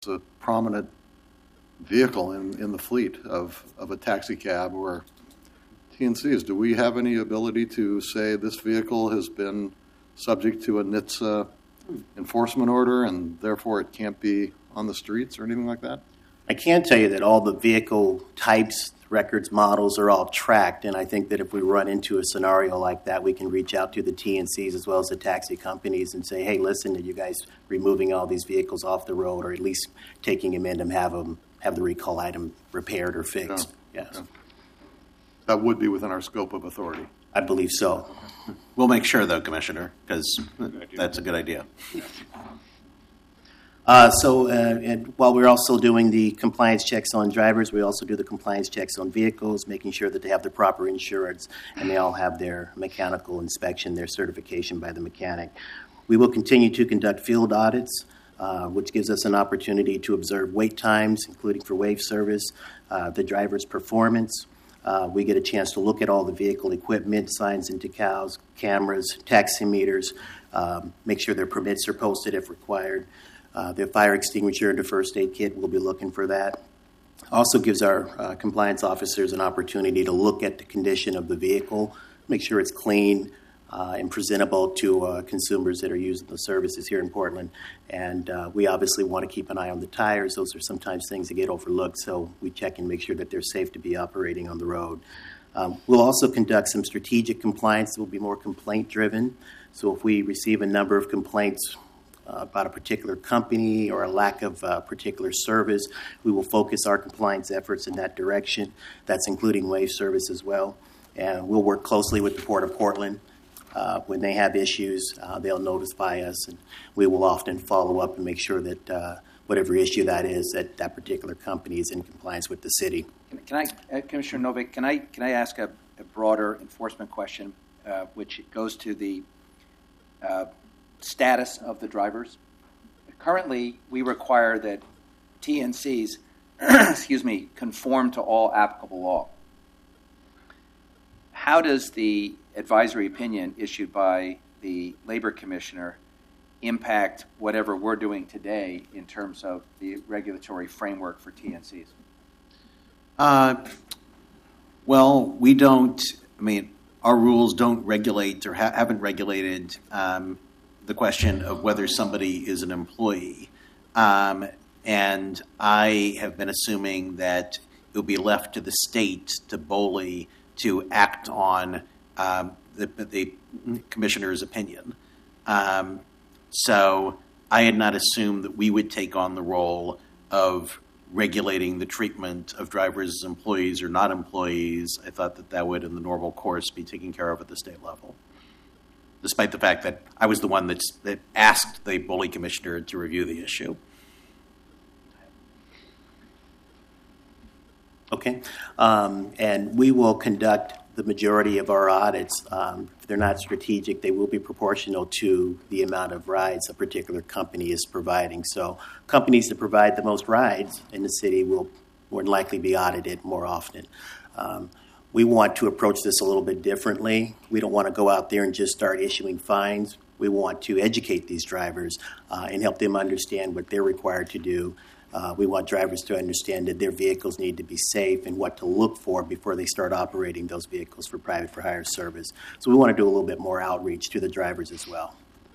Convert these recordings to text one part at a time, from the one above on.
a prominent vehicle in the fleet of a taxi cab or TNCs. Do we have any ability to say this vehicle has been subject to a NHTSA enforcement order and therefore it can't be on the streets or anything like that? I can tell you that all the vehicle types, records, models are all tracked, and I think that if we run into a scenario like that, we can reach out to the TNCs as well as the taxi companies and say, hey, listen, are you guys removing all these vehicles off the road, or at least taking them in and have the recall item repaired or fixed? Yeah. Yes. Yeah. That would be within our scope of authority. I believe so. We'll make sure, though, Commissioner, because that's a good idea. And while we're also doing the compliance checks on drivers, we also do the compliance checks on vehicles, making sure that they have the proper insurance and they all have their mechanical inspection, their certification by the mechanic. We will continue to conduct field audits, which gives us an opportunity to observe wait times, including for wave service, the driver's performance. We get a chance to look at all the vehicle equipment, signs and decals, cameras, taximeters, make sure their permits are posted if required. The fire extinguisher and the first aid kit, we'll be looking for that. Also gives our compliance officers an opportunity to look at the condition of the vehicle, make sure it's clean and presentable to consumers that are using the services here in Portland. And we obviously want to keep an eye on the tires. Those are sometimes things that get overlooked, so we check and make sure that they're safe to be operating on the road. We'll also conduct some strategic compliance that will be more complaint-driven. So if we receive a number of complaints about a particular company or a lack of particular service, we will focus our compliance efforts in that direction. That's including wave service as well. And we'll work closely with the Port of Portland. When they have issues, they'll notify us, and we will often follow up and make sure that whatever issue that is, that particular company is in compliance with the city. Can I, Commissioner Novick, can I ask a broader enforcement question, which goes to the status of the drivers? Currently, we require that TNCs, conform to all applicable law. How does the advisory opinion issued by the Labor Commissioner impact whatever we're doing today in terms of the regulatory framework for TNCs? Well, we don't, our rules don't regulate or haven't regulated the question of whether somebody is an employee. And I have been assuming that it will be left to the state, to BOLI, to act on the commissioner's opinion. So I had not assumed that we would take on the role of regulating the treatment of drivers as employees or not employees. I thought that would, in the normal course, be taken care of at the state level, despite the fact that I was the one that asked the BOLI commissioner to review the issue. Okay. And we will conduct the majority of our audits. If they're not strategic, they will be proportional to the amount of rides a particular company is providing. So companies that provide the most rides in the city will more than likely be audited more often. We want to approach this a little bit differently. We don't want to go out there and just start issuing fines. We want to educate these drivers and help them understand what they're required to do. We want drivers to understand that their vehicles need to be safe and what to look for before they start operating those vehicles for private for hire service. So we want to do a little bit more outreach to the drivers as well.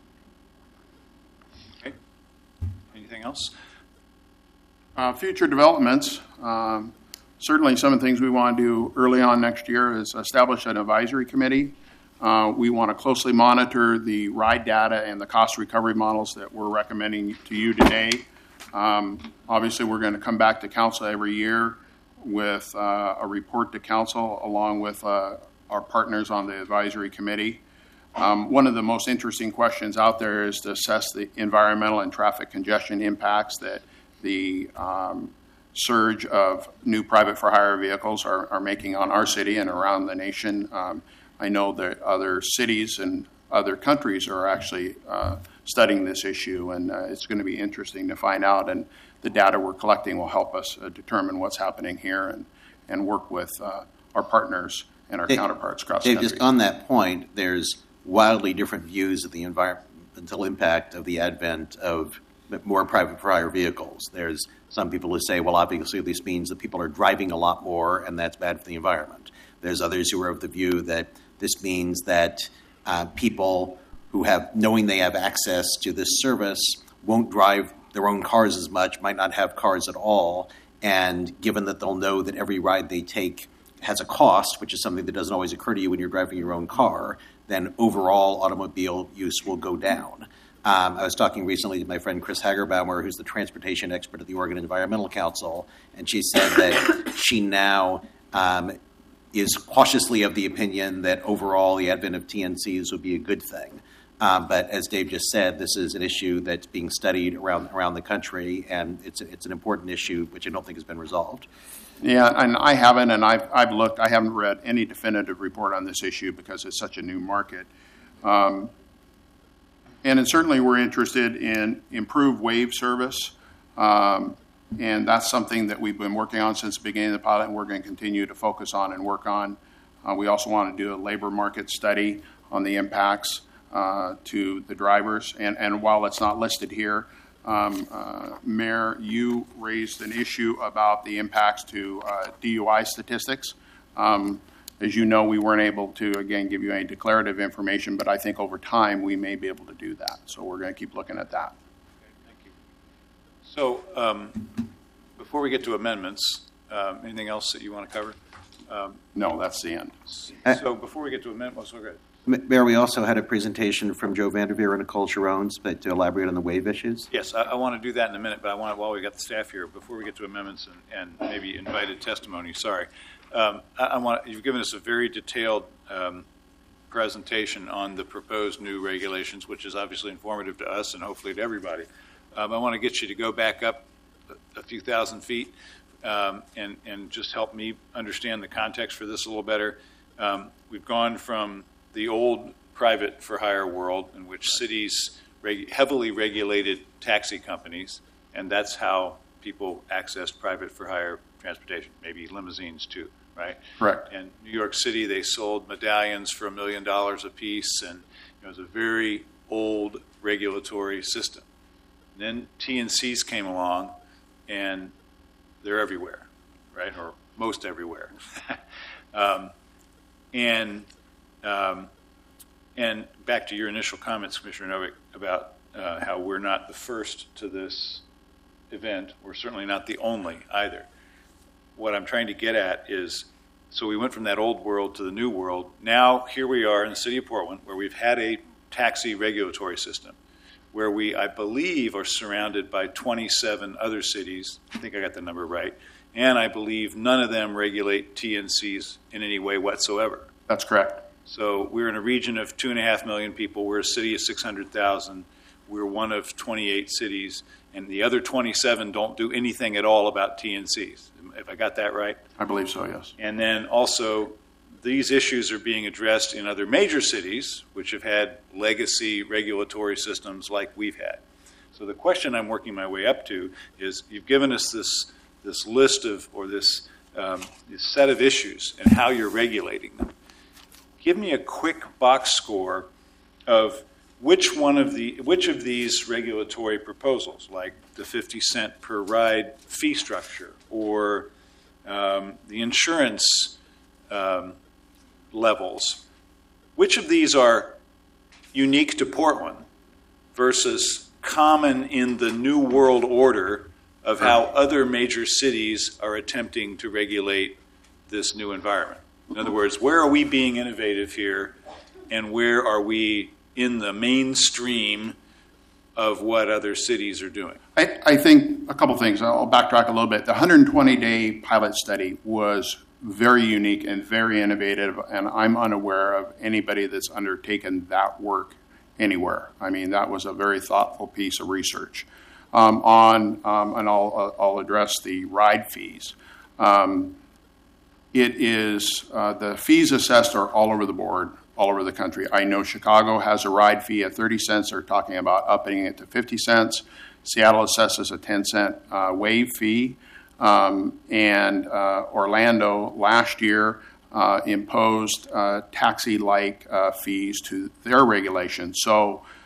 Okay. Anything else? Future developments. Certainly some of the things we want to do early on next year is establish an advisory committee. We want to closely monitor the ride data and the cost recovery models that we're recommending to you today. Obviously, we're going to come back to council every year with a report to council along with our partners on the advisory committee. One of the most interesting questions out there is to assess the environmental and traffic congestion impacts that the surge of new private for hire vehicles are making on our city and around the nation. I know that other cities and other countries are actually studying this issue, and it's going to be interesting to find out. And the data we're collecting will help us determine what's happening here and work with our partners and our counterparts across the country. Just on that point, there's wildly different views of the environmental impact of the advent of more private for hire vehicles. There's some people who say, well, obviously this means that people are driving a lot more, and that's bad for the environment. There's others who are of the view that this means that people who knowing they have access to this service, won't drive their own cars as much, might not have cars at all, and given that they'll know that every ride they take has a cost, which is something that doesn't always occur to you when you're driving your own car, then overall automobile use will go down. I was talking recently to my friend Chris Hagerbaumer, who's the transportation expert at the Oregon Environmental Council, and she said that she now is cautiously of the opinion that overall the advent of TNCs would be a good thing. But as Dave just said, this is an issue that's being studied around the country, and it's an important issue which I don't think has been resolved. Yeah, and I haven't, and I've looked. I haven't read any definitive report on this issue because it's such a new market. And certainly we're interested in improved wave service, and that's something that we've been working on since the beginning of the pilot, and we're going to continue to focus on and work on. We also want to do a labor market study on the impacts to the drivers. And while it's not listed here, Mayor, you raised an issue about the impacts to DUI statistics. As you know, we weren't able to, again, give you any declarative information, but I think over time we may be able to do that. So we're going to keep looking at that. Okay, thank you. So before we get to amendments, anything else that you want to cover? No, that's the end. So before we get to amendments, we'll go. Mayor, we also had a presentation from Joe Vanderveer and Nicole Sharones, but to elaborate on the wave issues. Yes, I want to do that in a minute, but I want, while we got the staff here, before we get to amendments and maybe invited testimony, you've given us a very detailed presentation on the proposed new regulations, which is obviously informative to us and hopefully to everybody. I want to get you to go back up a few thousand feet and just help me understand the context for this a little better. We've gone from the old private for hire world in which cities heavily regulated taxi companies, and that's how people access private for hire transportation, maybe limousines too, right? Correct. And New York City, they sold medallions for $1 million a piece, and it was a very old regulatory system. And then TNCs came along, and they're everywhere, right, or most everywhere. And back to your initial comments, Commissioner Novick, about how we're not the first to this event. We're certainly not the only either. What I'm trying to get at is, so we went from that old world to the new world. Now here we are in the city of Portland, where we've had a taxi regulatory system, where we, I believe, are surrounded by 27 other cities. I think I got the number right. And I believe none of them regulate TNCs in any way whatsoever. That's correct. So we're in a region of 2.5 million people. We're a city of 600,000. We're one of 28 cities, and the other 27 don't do anything at all about TNCs. If I got that right? I believe so, yes. And then also, these issues are being addressed in other major cities, which have had legacy regulatory systems like we've had. So the question I'm working my way up to is, you've given us this list of, or this set of issues and how you're regulating them. Give me a quick box score of which of these regulatory proposals, like the 50 cent per ride fee structure or the insurance levels, which of these are unique to Portland versus common in the new world order of how other major cities are attempting to regulate this new environment? In other words, where are we being innovative here, and where are we in the mainstream of what other cities are doing? I think a couple things. I'll backtrack a little bit. The 120-day pilot study was very unique and very innovative, and I'm unaware of anybody that's undertaken that work anywhere. I mean, that was a very thoughtful piece of research. And I'll address the ride fees. It is the fees assessed are all over the board, all over the country. I know Chicago has a ride fee at 30 cents. They're talking about upping it to 50 cents. Seattle assesses a 10-cent wave fee. And Orlando last year imposed taxi-like fees to their regulation. So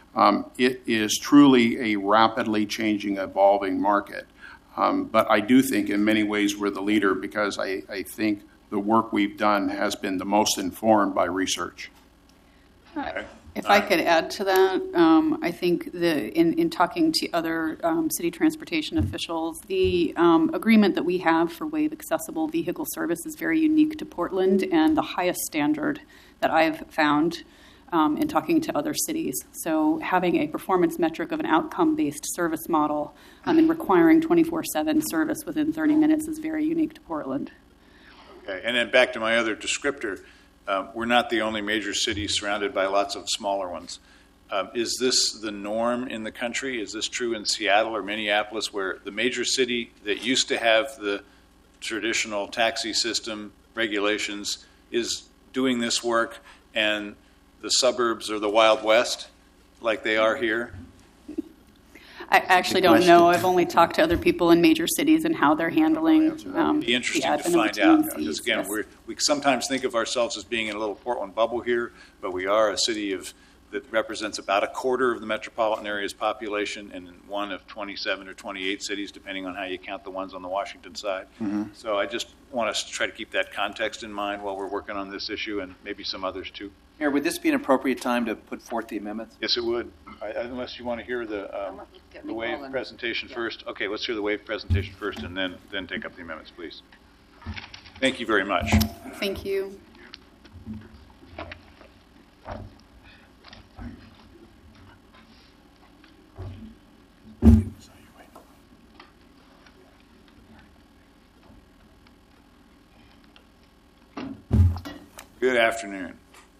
It is truly a rapidly changing, evolving market. But I do think in many ways we're the leader because I think the work we've done has been the most informed by research. If I could add to that, I think in talking to other city transportation officials, the agreement that we have for Wave accessible vehicle service is very unique to Portland and the highest standard that I've found in talking to other cities. So having a performance metric of an outcome-based service model and requiring 24/7 service within 30 minutes is very unique to Portland. Okay, and then back to my other descriptor, we're not the only major city surrounded by lots of smaller ones. Is this the norm in the country? Is this true in Seattle or Minneapolis, where the major city that used to have the traditional taxi system regulations is doing this work, and the suburbs are the Wild West, like they are here? I actually don't know. I've only talked to other people in major cities and how they're handling It'd be interesting the to advent find of the out. TNCs, Because again, yes. we sometimes think of ourselves as being in a little Portland bubble here, but we are a city that represents about a quarter of the metropolitan area's population and one of 27 or 28 cities, depending on how you count the ones on the Washington side. So I just want us to try to keep that context in mind while we're working on this issue, and maybe some others too. Mayor, would this be an appropriate time to put forth the amendments? Yes, it would. Unless you want to hear the wave presentation first. Okay, let's hear the wave presentation first, and then take up the amendments, please. Thank you very much. Thank you. Good afternoon.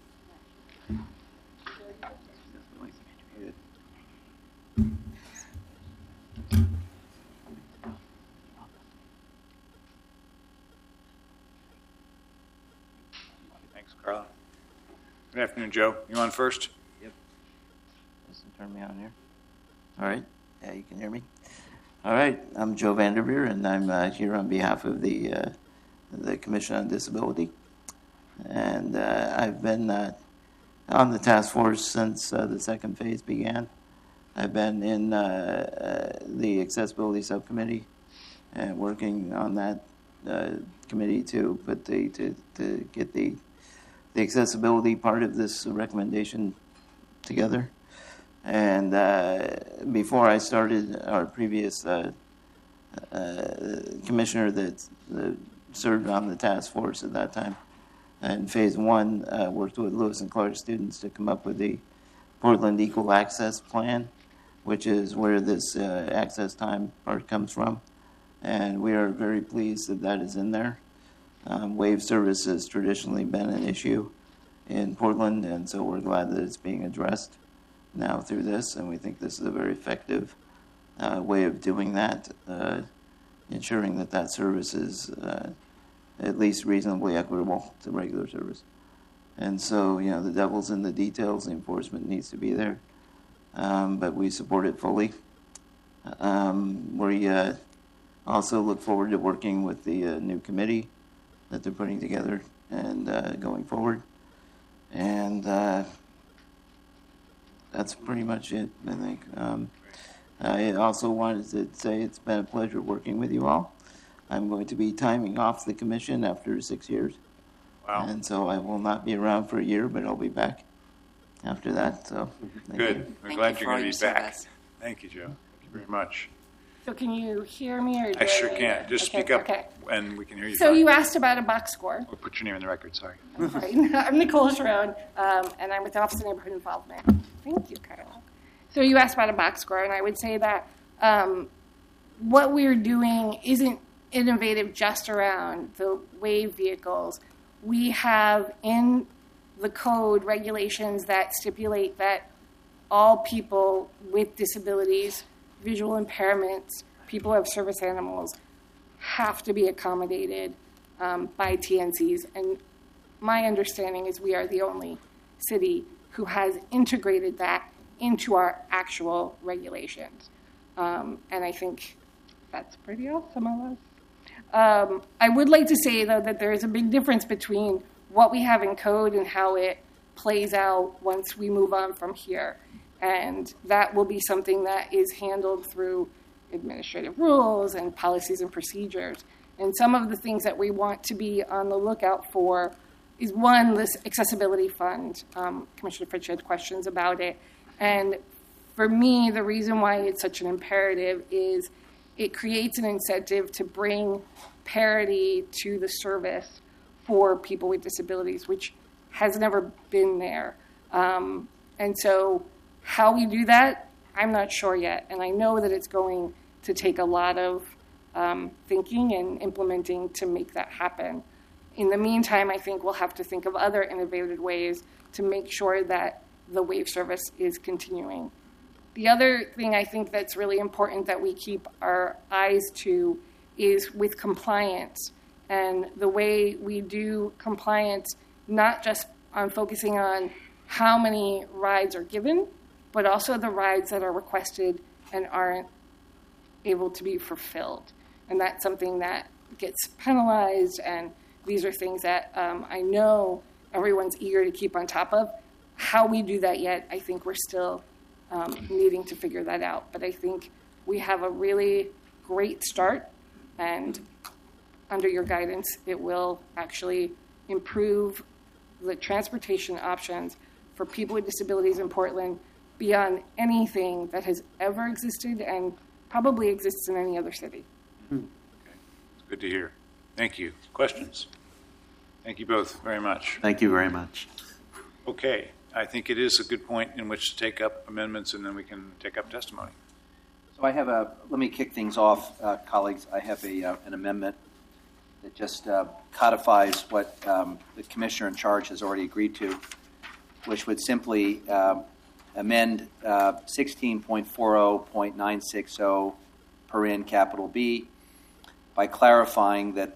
Thanks, Carla. Good afternoon, Joe. You on first? Just turn me on here. All right. Yeah, you can hear me. All right. I'm Joe Vanderveer, and I'm here on behalf of the Commission on Disability. And I've been on the task force since the second phase began. I've been in the accessibility subcommittee and working on that committee to put to get the accessibility part of this recommendation together. And before I started, our previous commissioner that served on the task force at that time, in phase one, worked with Lewis and Clark students to come up with the Portland Equal Access Plan, which is where this access time part comes from. And we are very pleased that that is in there. Wave service has traditionally been an issue in Portland, and so we're glad that it's being addressed now through this, and we think this is a very effective way of doing that, ensuring that that service is at least reasonably equitable to regular service. And so, the devil's in the details. The enforcement needs to be there, but we support it fully. We also look forward to working with the new committee that they're putting together and going forward. And that's pretty much it, I think. I also wanted to say it's been a pleasure working with you all. I'm going to be timing off the commission after 6 years. Wow. And so I will not be around for a year, but I'll be back after that. So thank Good. you. We're glad you're going to be back. Thank you, Joe. Thank you very much. So can you hear me? Or do I sure need can. to- Just okay, speak up, Okay. and we can hear you. So fine. you asked about a box score. We'll put your name in the record. Sorry. Right. I'm Nicole Sharon, and I'm with the Office of Neighborhood Involvement. Thank you, Carla. So you asked about a box score, and I would say that what we're doing isn't innovative just around the wave vehicles. We have in the code regulations that stipulate that all people with disabilities, visual impairments, people who have service animals have to be accommodated by TNCs. And my understanding is we are the only city who has integrated that into our actual regulations. And I think that's pretty awesome of us. I would like to say, though, that there is a big difference between what we have in code and how it plays out once we move on from here. And that will be something that is handled through administrative rules and policies and procedures. And some of the things that we want to be on the lookout for is, one, this accessibility fund. Commissioner Fitch had questions about it. And for me, the reason why it's such an imperative is it creates an incentive to bring parity to the service for people with disabilities, which has never been there. And so how we do that, I'm not sure yet. And I know that it's going to take a lot of thinking and implementing to make that happen. In the meantime, I think we'll have to think of other innovative ways to make sure that the WAVE service is continuing. The other thing I think that's really important that we keep our eyes to is with compliance, and the way we do compliance, not just on focusing on how many rides are given, but also the rides that are requested and aren't able to be fulfilled. And that's something that gets penalized, and these are things that I know everyone's eager to keep on top of. How we do that yet, I think we're still needing to figure that out. But I think we have a really great start, and under your guidance, it will actually improve the transportation options for people with disabilities in Portland beyond anything that has ever existed and probably exists in any other city. Okay. It's good to hear. Thank you. Questions? Thank you both very much. Thank you very much. Okay. I think it is a good point in which to take up amendments, and then we can take up testimony. So I have let me kick things off, colleagues. I have an amendment that just codifies what the commissioner in charge has already agreed to, which would simply amend 16.40.960 (paren capital B) by clarifying that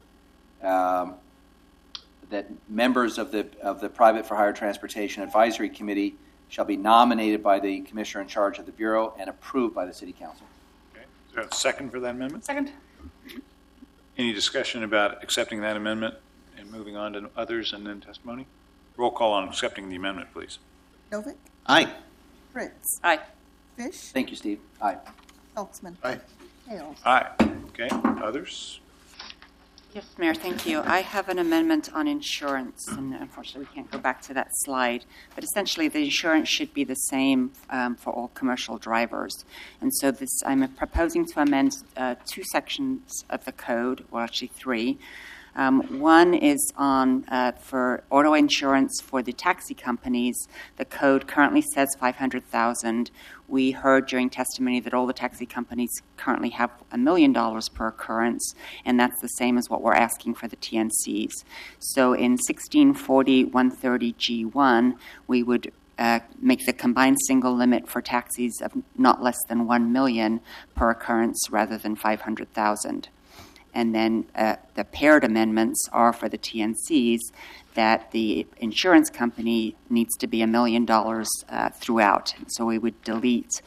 that members of the Private for Hire Transportation Advisory Committee shall be nominated by the commissioner in charge of the Bureau and approved by the City Council. Okay. Is there a second for that amendment? Second. Any discussion about accepting that amendment and moving on to others and then testimony? Roll call on accepting the amendment, please. Novick, Aye. Fritz, Aye. Fish, Thank you, Steve. Aye. Elksman. Aye. Hales. Aye. Okay. Others? Yes, Mayor, thank you. I have an amendment on insurance, and unfortunately we can't go back to that slide. But essentially, the insurance should be the same for all commercial drivers. And so I'm proposing to amend 2 sections of the code, well, actually 3. One is on for auto insurance for the taxi companies. The code currently says $500,000. We heard during testimony that all the taxi companies currently have $1 million per occurrence, and that's the same as what we're asking for the TNCs. So in 1640.130G1, we would make the combined single limit for taxis of not less than $1 million per occurrence rather than $500,000. And then the paired amendments are for the TNCs that the insurance company needs to be $1 million throughout. So we would delete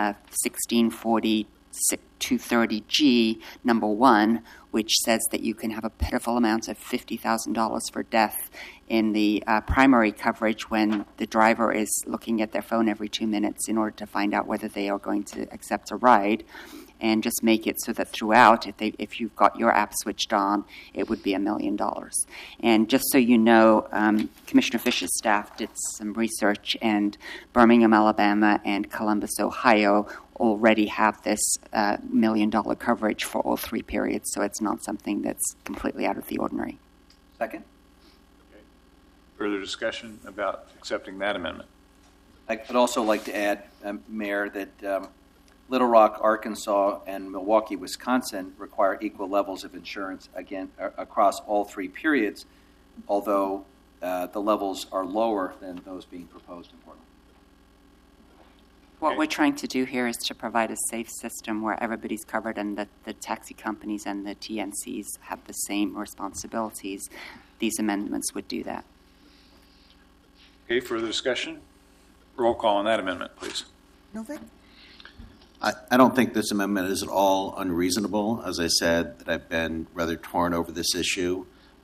1640.230G, number 1, which says that you can have a pitiful amount of $50,000 for death in the primary coverage when the driver is looking at their phone every 2 minutes in order to find out whether they are going to accept a ride. And just make it so that throughout, if you've got your app switched on, it would be $1 million. And just so you know, Commissioner Fish's staff did some research, and Birmingham, Alabama, and Columbus, Ohio already have this $1 million coverage for all 3 periods, so it's not something that's completely out of the ordinary. Second? Okay. Further discussion about accepting that amendment? I would also like to add, Mayor, that Little Rock, Arkansas, and Milwaukee, Wisconsin require equal levels of insurance again across all 3 periods, although the levels are lower than those being proposed in Portland. What we're trying to do here is to provide a safe system where everybody's covered and that the taxi companies and the TNCs have the same responsibilities. These amendments would do that. Okay, further discussion? Roll call on that amendment, please. Novick, I don't think this amendment is at all unreasonable. As I said, that I've been rather torn over this issue.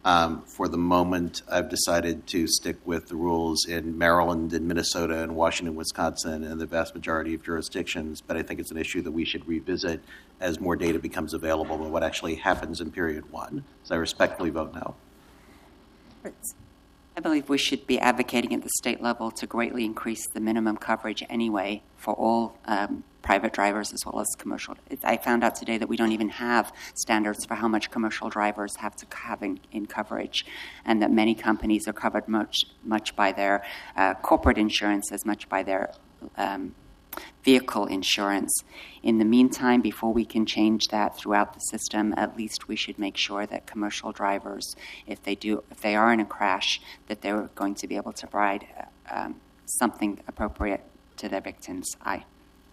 For the moment, I've decided to stick with the rules in Maryland and Minnesota and Washington, Wisconsin, and the vast majority of jurisdictions, but I think it's an issue that we should revisit as more data becomes available on what actually happens in period one. So I respectfully vote no. Fritz. I believe we should be advocating at the state level to greatly increase the minimum coverage anyway for all private drivers as well as commercial. I found out today that we don't even have standards for how much commercial drivers have to have in coverage, and that many companies are covered much by their corporate insurance as much by their vehicle insurance. In the meantime, before we can change that throughout the system, at least we should make sure that commercial drivers, if they are in a crash, that they're going to be able to provide something appropriate to their victims. I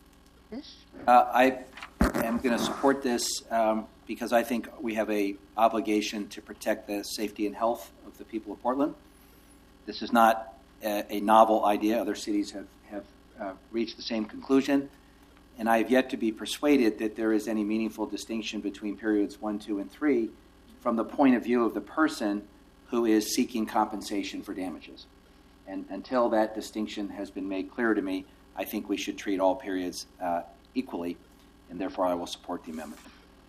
am going to support this because I think we have an obligation to protect the safety and health of the people of Portland. This is not a novel idea. Other cities have reached the same conclusion, and I have yet to be persuaded that there is any meaningful distinction between periods 1, 2, and 3 from the point of view of the person who is seeking compensation for damages. And until that distinction has been made clear to me, I think we should treat all periods equally, and therefore I will support the amendment.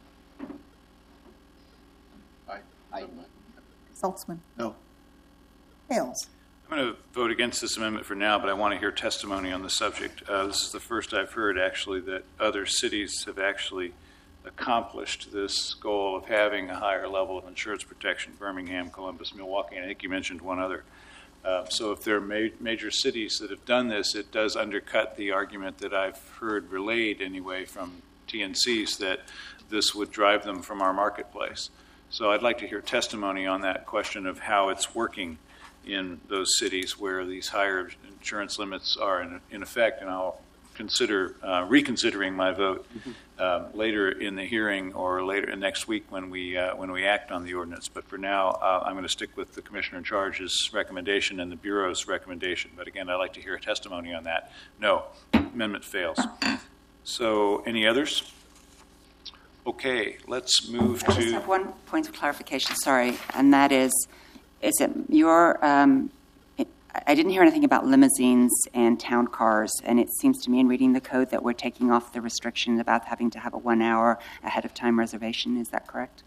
Aye. Saltzman. No. Hales. I'm going to vote against this amendment for now, but I want to hear testimony on the subject. This is the first I've heard, actually, that other cities have actually accomplished this goal of having a higher level of insurance protection: Birmingham, Columbus, Milwaukee, and I think you mentioned one other. So if there are major cities that have done this, it does undercut the argument that I've heard relayed anyway from TNCs that this would drive them from our marketplace. So I'd like to hear testimony on that question of how it's working in those cities where these higher insurance limits are in effect, and I'll consider reconsidering my vote later in the hearing or later next week when we act on the ordinance. But for now, I'm going to stick with the Commissioner in Charge's recommendation and the Bureau's recommendation. But again, I'd like to hear a testimony on that. No, amendment fails. So any others? Okay, let's move to... I just have one point of clarification, sorry, and that is it your... I didn't hear anything about limousines and town cars, and it seems to me in reading the code that we're taking off the restriction about having to have a 1 hour ahead of time reservation. Is that correct?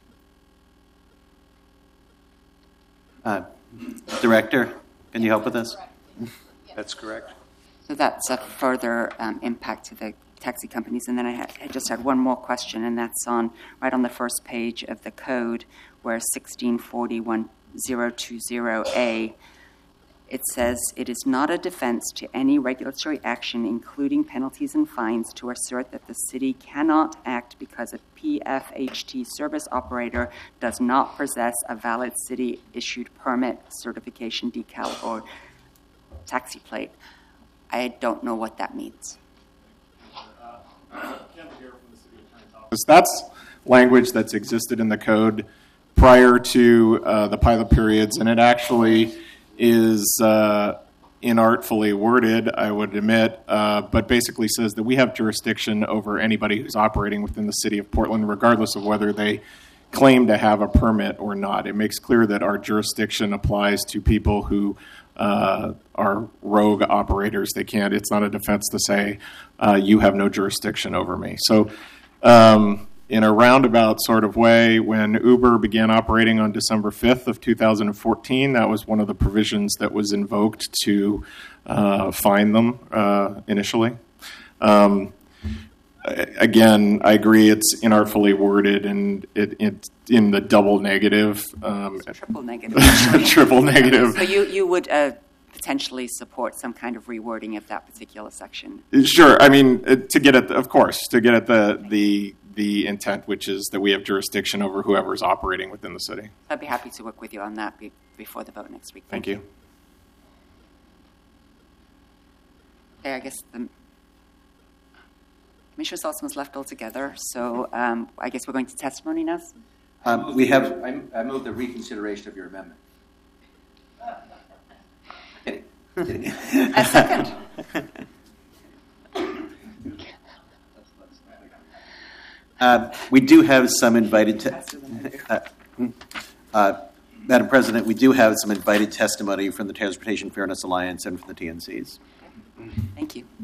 Director, can you help with this? That's correct. So that's a further impact to the taxi companies. And then I just had one more question, and that's right on the first page of the code where 16401020A, it says, it is not a defense to any regulatory action, including penalties and fines, to assert that the city cannot act because a PFHT service operator does not possess a valid city-issued permit, certification, decal, or taxi plate. I don't know what that means. That's language that's existed in the code prior to the pilot periods, and it actually is inartfully worded, I would admit, but basically says that we have jurisdiction over anybody who's operating within the city of Portland, regardless of whether they claim to have a permit or not. It makes clear that our jurisdiction applies to people who are rogue operators. It's not a defense to say you have no jurisdiction over me. So in a roundabout sort of way, when Uber began operating on December 5th of 2014, that was one of the provisions that was invoked to fine them initially. Again, I agree it's inartfully worded, and it's in the double negative. Triple negative. Triple negative. So you would potentially support some kind of rewording of that particular section? Sure. I mean, to get at the intent, which is that we have jurisdiction over whoever's operating within the city. I'd be happy to work with you on that before the vote next week. Thank you. Okay, I guess Commissioner Saltzman's left altogether, so I guess we're going to testimony now. I move the reconsideration of your amendment. Kidding. A second. We do have some invited Madam President, we do have some invited testimony from the Transportation Fairness Alliance and from the TNCs. Thank you.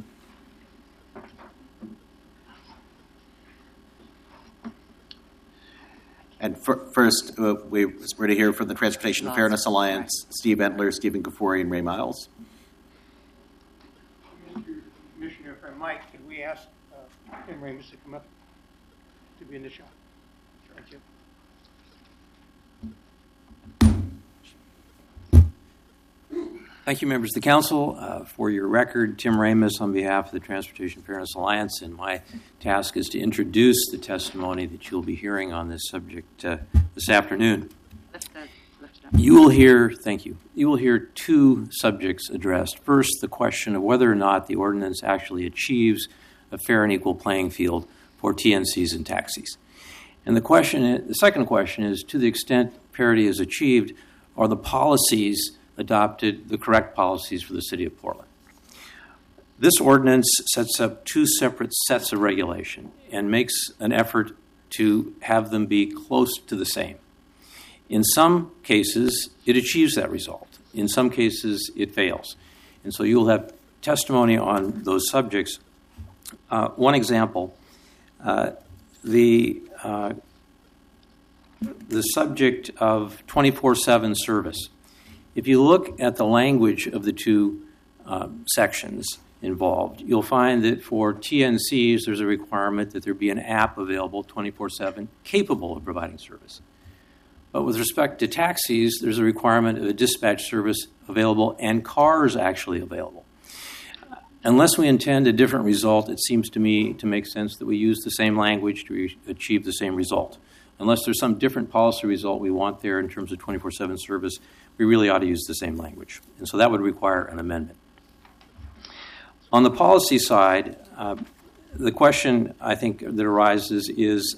And first, we're to hear from the Transportation Fairness Alliance, Steve Entler, Stephen Kafori, and Ray Miles. Mr. Commissioner, if I might, can we ask Tim Ramus to come up to be in the shot? Thank you. Thank you, members of the council. For your record, Tim Ramus on behalf of the Transportation Fairness Alliance, and my task is to introduce the testimony that you'll be hearing on this subject this afternoon. You will hear, thank you, you will hear two subjects addressed. First, the question of whether or not the ordinance actually achieves a fair and equal playing field for TNCs and taxis. And the second question is, to the extent parity is achieved, are the policies adopted the correct policies for the city of Portland? This ordinance sets up two separate sets of regulation and makes an effort to have them be close to the same. In some cases, it achieves that result. In some cases, it fails. And so you'll have testimony on those subjects. One example, the subject of 24/7 service. If you look at the language of the two sections involved, you'll find that for TNCs, there's a requirement that there be an app available 24/7 capable of providing service. But with respect to taxis, there's a requirement of a dispatch service available and cars actually available. Unless we intend a different result, it seems to me to make sense that we use the same language to achieve the same result. Unless there's some different policy result we want there in terms of 24/7 service, we really ought to use the same language. And so that would require an amendment. On the policy side, the question I think that arises is,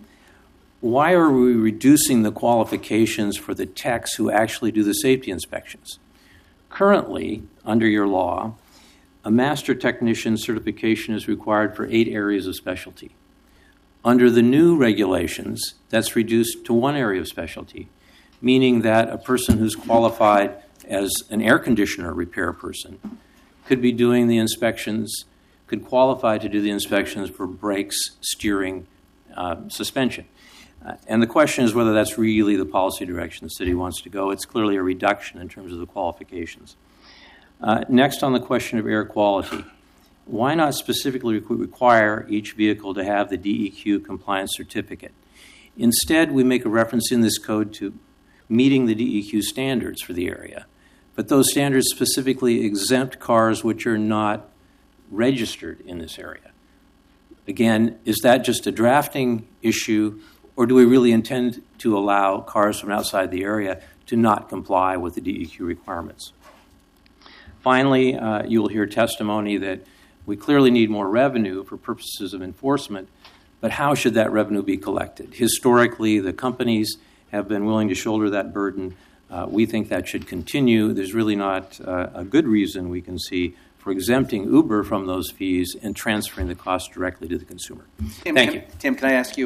why are we reducing the qualifications for the techs who actually do the safety inspections? Currently, under your law, a master technician certification is required for 8 areas of specialty. Under the new regulations, that's reduced to 1 area of specialty, meaning that a person who's qualified as an air conditioner repair person could be doing the inspections, could qualify to do the inspections for brakes, steering, suspension. And the question is whether that's really the policy direction the city wants to go. It's clearly a reduction in terms of the qualifications. Next, on the question of air quality, why not specifically require each vehicle to have the DEQ compliance certificate? Instead, we make a reference in this code to meeting the DEQ standards for the area. But those standards specifically exempt cars which are not registered in this area. Again, is that just a drafting issue, or do we really intend to allow cars from outside the area to not comply with the DEQ requirements? Finally, you'll hear testimony that we clearly need more revenue for purposes of enforcement, but how should that revenue be collected? Historically, the companies have been willing to shoulder that burden. We think that should continue. There's really not a good reason we can see for exempting Uber from those fees and transferring the cost directly to the consumer. Thank you. Tim, can I ask you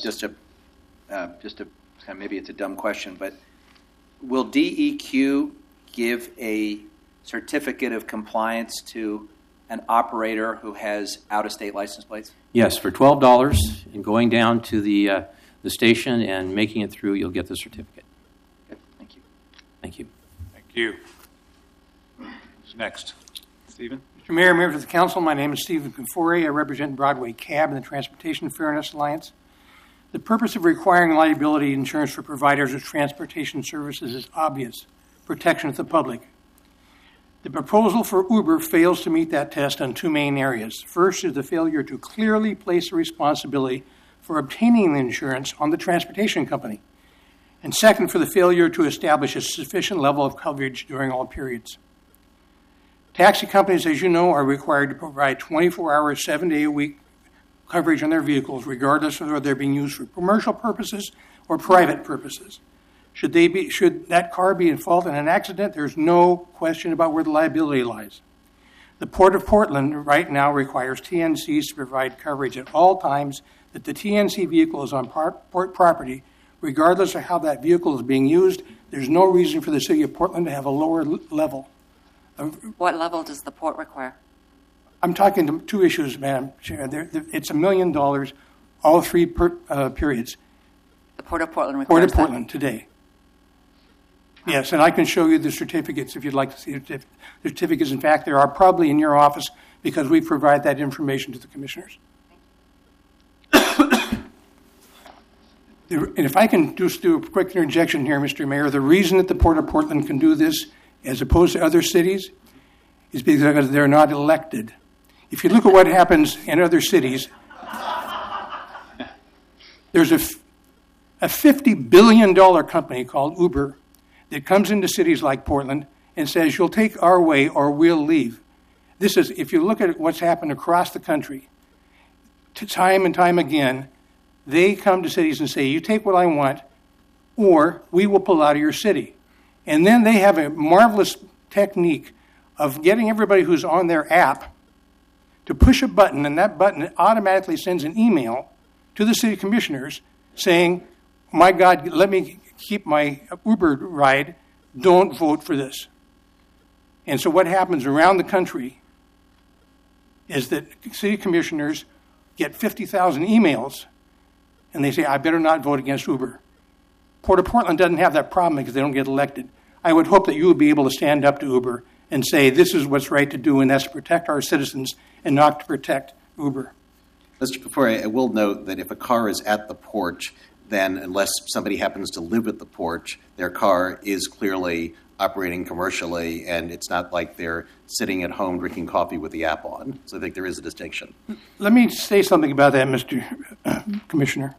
maybe it's a dumb question, but will DEQ give a certificate of compliance to an operator who has out-of-state license plates? Yes, for $12 and going down to the station and making it through, you'll get the certificate. Okay, thank you. Thank you. Thank you. Who's next? Stephen? Mr. Mayor, members of the council, my name is Stephen Kafori. I represent Broadway Cab and the Transportation Fairness Alliance. The purpose of requiring liability insurance for providers of transportation services is obvious: protection of the public. The proposal for Uber fails to meet that test on 2 main areas. First is the failure to clearly place the responsibility for obtaining the insurance on the transportation company. And second, for the failure to establish a sufficient level of coverage during all periods. Taxi companies, as you know, are required to provide 24-hour, 7-day-a-week coverage on their vehicles, regardless of whether they're being used for commercial purposes or private purposes. Should that car be in fault in an accident, there's no question about where the liability lies. The Port of Portland right now requires TNCs to provide coverage at all times that the TNC vehicle is on port property, regardless of how that vehicle is being used, There's no reason for the city of Portland to have a lower level. What level does the port require? I'm talking to two issues, Madam Chair. It's $1 million, all three periods. The Port of Portland Port requires of Portland today. Yes, and I can show you the certificates if you'd like to see the certificates. In fact, there are probably in your office because we provide that information to the commissioners. And if I can just do a quick interjection here, Mr. Mayor, the reason that the Port of Portland can do this as opposed to other cities is because they're not elected. If you look at what happens in other cities, there's a $50 billion company called Uber that comes into cities like Portland and says, you'll take our way or we'll leave. This is, if you look at what's happened across the country, time and time again, they come to cities and say, you take what I want, or we will pull out of your city. And then they have a marvelous technique of getting everybody who's on their app to push a button, and that button automatically sends an email to the city commissioners saying, my God, let me keep my Uber ride, don't vote for this. And so what happens around the country is that city commissioners get 50,000 emails, and they say, I better not vote against Uber. Port of Portland doesn't have that problem because they don't get elected. I would hope that you would be able to stand up to Uber and say, this is what's right to do, and that's to protect our citizens and not to protect Uber. Mr. Kaffouri, I will note that if a car is at the port, then unless somebody happens to live at the port, their car is clearly operating commercially, and it's not like they're sitting at home drinking coffee with the app on. So I think there is a distinction. Let me say something about that, Mr. Commissioner.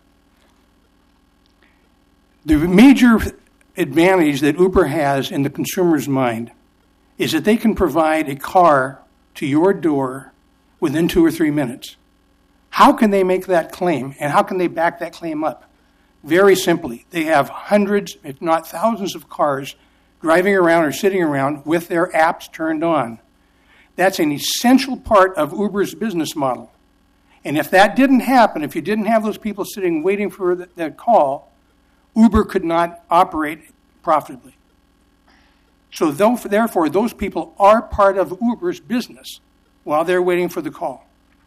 The major advantage that Uber has in the consumer's mind is that they can provide a car to your door within 2 or 3 minutes. How can they make that claim, and how can they back that claim up? Very simply, they have hundreds, if not thousands, of cars driving around or sitting around with their apps turned on. That's an essential part of Uber's business model. And if that didn't happen, if you didn't have those people sitting waiting for that call, Uber could not operate profitably. So therefore, those people are part of Uber's business while they're waiting for the call.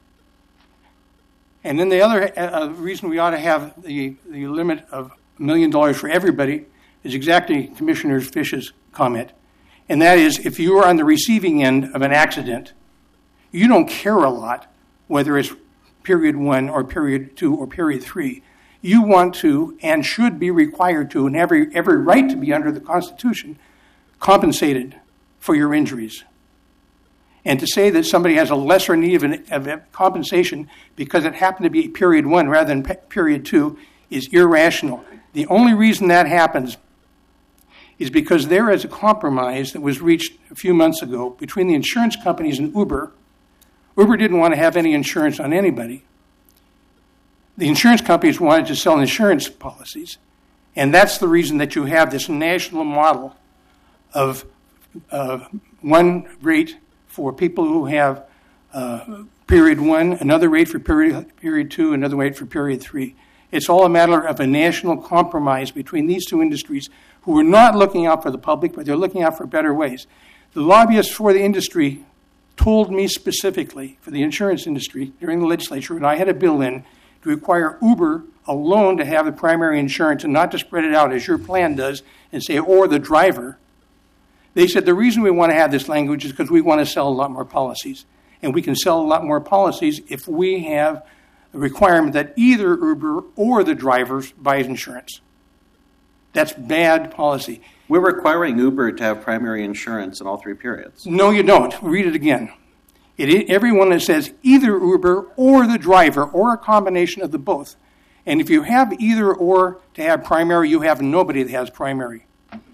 And then the other reason we ought to have the limit of $1 million for everybody is exactly Commissioner Fish's comment. And that is, if you are on the receiving end of an accident, you don't care a lot whether it's period 1 or period 2 or period 3. You want to and should be required to, and every right to be under the Constitution, compensated for your injuries. And to say that somebody has a lesser need of compensation because it happened to be period 1 rather than period 2 is irrational. The only reason that happens is because there is a compromise that was reached a few months ago between the insurance companies and Uber. Uber didn't want to have any insurance on anybody. The insurance companies wanted to sell insurance policies. And that's the reason that you have this national model of one rate for people who have period 1, another rate for period 2, another rate for period 3. It's all a matter of a national compromise between these two industries who are not looking out for the public, but they're looking out for better ways. The lobbyists for the industry told me specifically, for the insurance industry, during the legislature, when I had a bill in to require Uber alone to have the primary insurance and not to spread it out as your plan does and say, or the driver. They said the reason we want to have this language is because we want to sell a lot more policies. And we can sell a lot more policies if we have a requirement that either Uber or the drivers buys insurance. That's bad policy. We're requiring Uber to have primary insurance in all 3 periods. No, you don't. Read it again. Everyone that says either Uber or the driver or a combination of the both. And if you have either or to have primary, you have nobody that has primary.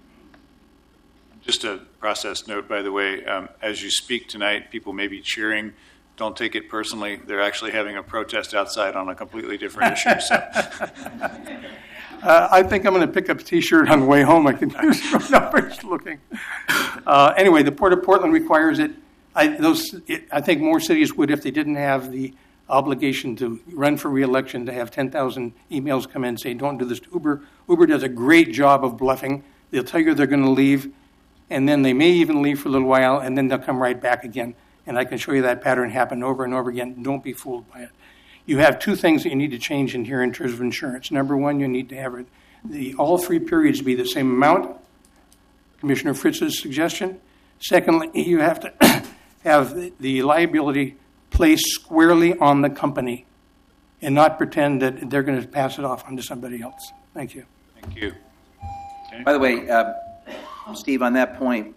Just a process note, by the way, as you speak tonight, people may be cheering. Don't take it personally. They're actually having a protest outside on a completely different issue. So. I think I'm going to pick up a T-shirt on the way home. I can just looking. Anyway, the Port of Portland requires it. I think more cities would if they didn't have the obligation to run for re-election to have 10,000 emails come in saying, don't do this to Uber. Uber does a great job of bluffing They'll tell you they're going to leave, and then they may even leave for a little while, and then they'll come right back again. And I can show you that pattern happen over and over again. Don't be fooled by it. You have two things that you need to change in here in terms of insurance. Number one, you need to have all 3 periods be the same amount, Commissioner Fritz's suggestion. Secondly, you have to have the liability placed squarely on the company and not pretend that they're going to pass it off onto somebody else. Thank you. Thank you. Okay. By the way, Steve, on that point,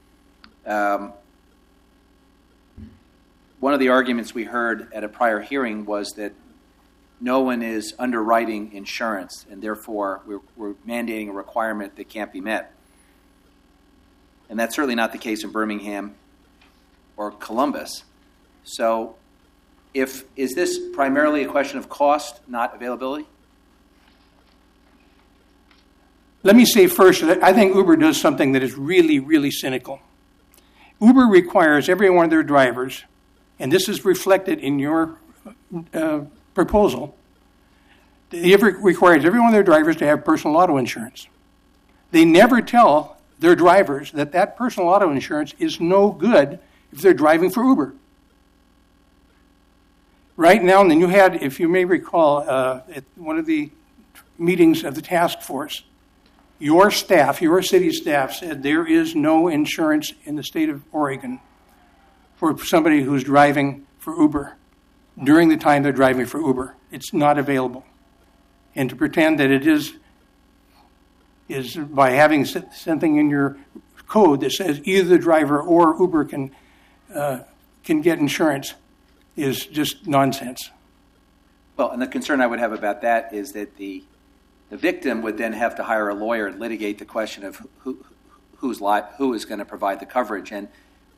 one of the arguments we heard at a prior hearing was that no one is underwriting insurance, and therefore we're mandating a requirement that can't be met. And that's certainly not the case in Birmingham or Columbus. So is this primarily a question of cost, not availability? Let me say first that I think Uber does something that is really, really cynical. Uber requires every one of their drivers, and this is reflected in your proposal, it requires every one of their drivers to have personal auto insurance. They never tell their drivers that that personal auto insurance is no good if they're driving for Uber. Right now, and then you had, if you may recall, at one of the meetings of the task force, your staff, your city staff, said there is no insurance in the state of Oregon for somebody who's driving for Uber during the time they're driving for Uber. It's not available. And to pretend that it is by having something in your code that says either the driver or Uber can get insurance is just nonsense. Well, and the concern I would have about that is that the victim would then have to hire a lawyer and litigate the question of who is going to provide the coverage. And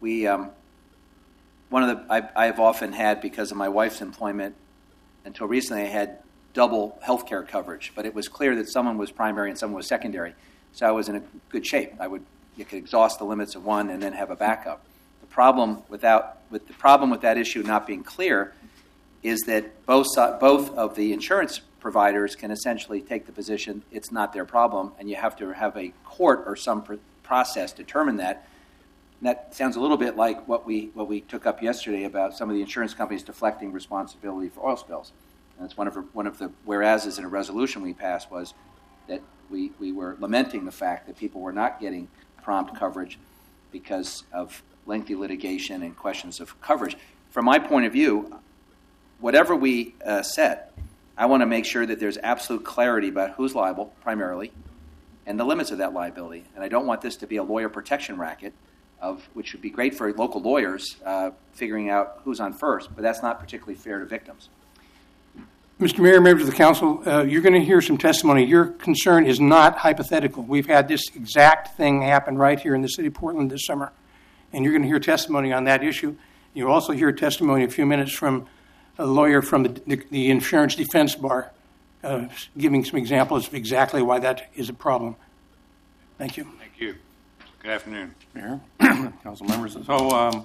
I've often had, because of my wife's employment, until recently I had double health care coverage, but it was clear that someone was primary and someone was secondary. So I was in a good shape. You could exhaust the limits of one and then have a backup. The problem with that issue not being clear is that both of the insurance providers can essentially take the position it's not their problem, and you have to have a court or some process determine that. And that sounds a little bit like what we took up yesterday about some of the insurance companies deflecting responsibility for oil spills. And that's one of the whereases in a resolution we passed was that we were lamenting the fact that people were not getting prompt coverage because of lengthy litigation and questions of coverage. From my point of view, whatever we set, I want to make sure that there's absolute clarity about who's liable primarily and the limits of that liability. And I don't want this to be a lawyer protection racket, which would be great for local lawyers figuring out who's on first, but that's not particularly fair to victims. Mr. Mayor, members of the council, you're going to hear some testimony. Your concern is not hypothetical. We've had this exact thing happen right here in the city of Portland this summer, and you're going to hear testimony on that issue. You'll also hear testimony in a few minutes from a lawyer from the Insurance Defense Bar giving some examples of exactly why that is a problem. Thank you. Thank you. Good afternoon. Mayor, council members. So,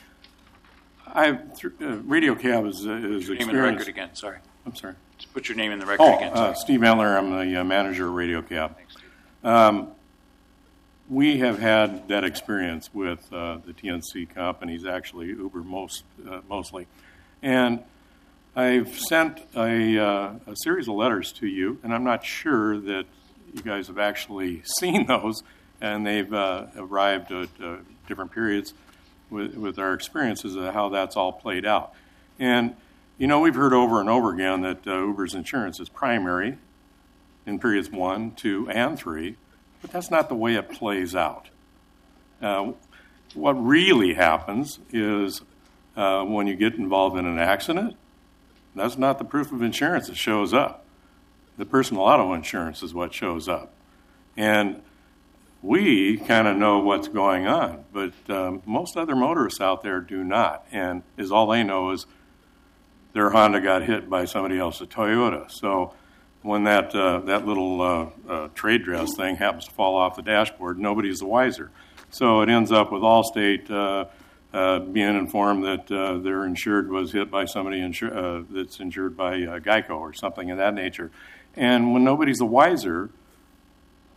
Radio Cab is Name in the experienced. record again. Sorry. I'm sorry. Just put your name in the record again. Sorry. Steve Eller. I'm the manager of Radio Cab. Thanks, Steve. We have had that experience with the TNC companies, actually Uber mostly, and I've sent a series of letters to you, and I'm not sure that you guys have actually seen those, and they've arrived at different periods with our experiences of how that's all played out. And, you know, we've heard over and over again that Uber's insurance is primary in periods 1, 2, and 3, but that's not the way it plays out. What really happens is when you get involved in an accident, that's not the proof of insurance that shows up. The personal auto insurance is what shows up. And we kind of know what's going on, but most other motorists out there do not. And all they know is their Honda got hit by somebody else's Toyota. So when that little trade dress thing happens to fall off the dashboard, nobody's the wiser. So it ends up with Allstate being informed that their insured was hit by somebody that's insured by Geico or something of that nature. And when nobody's the wiser,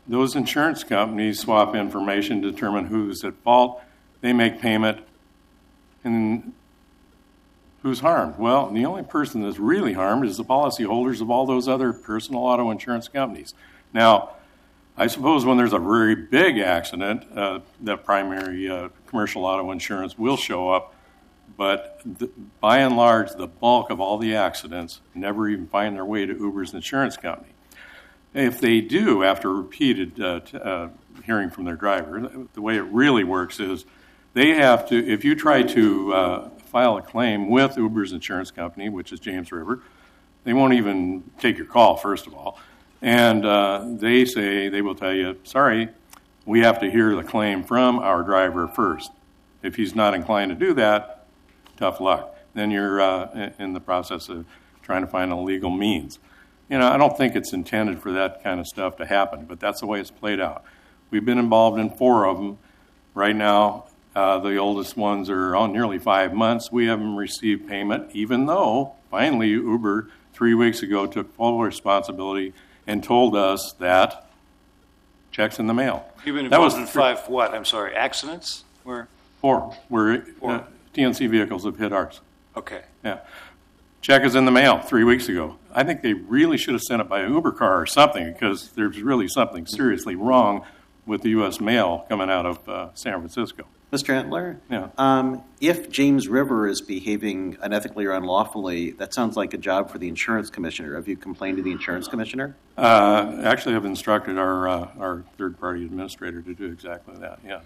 those insurance companies swap information, determine who's at fault. They make payment, and who's harmed? Well, the only person that's really harmed is the policyholders of all those other personal auto insurance companies. Now, I suppose when there's a very big accident, that primary commercial auto insurance will show up, but by and large, the bulk of all the accidents never even find their way to Uber's insurance company. If they do, after repeated hearing from their driver, the way it really works is they have to, if you try to file a claim with Uber's insurance company, which is James River, they won't even take your call, first of all. And they will tell you, sorry, we have to hear the claim from our driver first. If he's not inclined to do that, tough luck. Then you're in the process of trying to find a legal means. I don't think it's intended for that kind of stuff to happen, but that's the way it's played out. We've been involved in 4 of them. Right now, the oldest ones are on nearly 5 months. We haven't received payment, even though finally Uber 3 weeks ago took full responsibility and told us that check's in the mail. You've been involved in 5 what? I'm sorry, accidents? 4. Where TNC vehicles have hit ours. Okay. Yeah. Check is in the mail 3 weeks ago. I think they really should have sent it by an Uber car or something, because there's really something seriously wrong with the U.S. mail coming out of San Francisco. Mr. Antler? Yeah. If James River is behaving unethically or unlawfully, that sounds like a job for the insurance commissioner. Have you complained to the insurance commissioner? Actually, I've instructed our third-party administrator to do exactly that, yes.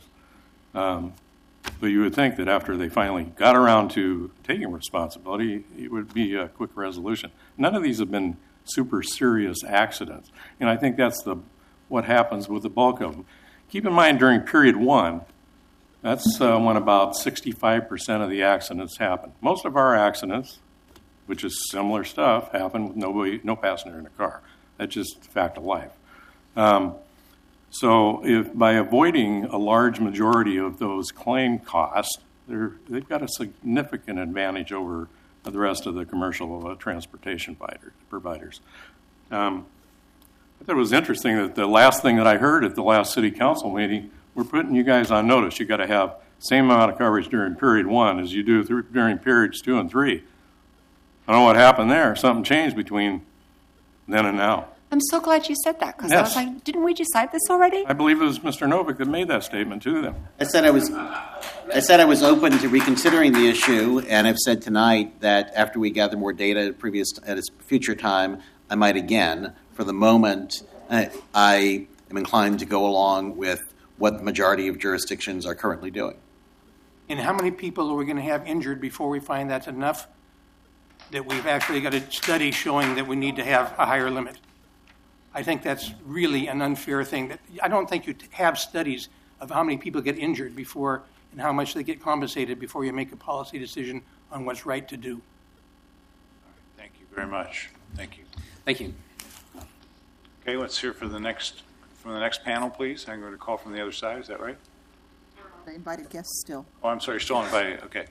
But you would think that after they finally got around to taking responsibility, it would be a quick resolution. None of these have been super serious accidents, and I think that's what happens with the bulk of them. Keep in mind, during period 1, that's when about 65% of the accidents happen. Most of our accidents, which is similar stuff, happen with no passenger in the car. That's just a fact of life. So if by avoiding a large majority of those claim costs, they've got a significant advantage over the rest of the commercial transportation providers. I thought it was interesting that the last thing that I heard at the last city council meeting, we're putting you guys on notice. You got to have the same amount of coverage during period 1 as you do during periods 2 and 3. I don't know what happened there. Something changed between then and now. I'm so glad you said that, because Yes. I was like, didn't we decide this already? I believe it was Mr. Novick that made that statement to them. I said I was open to reconsidering the issue, and I've said tonight that after we gather more data at a future time, I might again. For the moment, I am inclined to go along with what the majority of jurisdictions are currently doing. And how many people are we going to have injured before we find that's enough that we've actually got a study showing that we need to have a higher limit? I think that's really an unfair thing. I don't think you have studies of how many people get injured before and how much they get compensated before you make a policy decision on what's right to do. Thank you very much. Thank you. Thank you. Okay, let's hear from the next panel, please. I'm going to call from the other side. Is that right? The invited guests still. Oh, I'm sorry, still invited. Okay.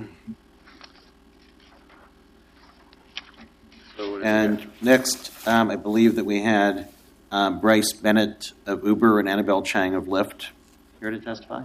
And next, I believe that we had Bryce Bennett of Uber and Annabelle Chang of Lyft here to testify.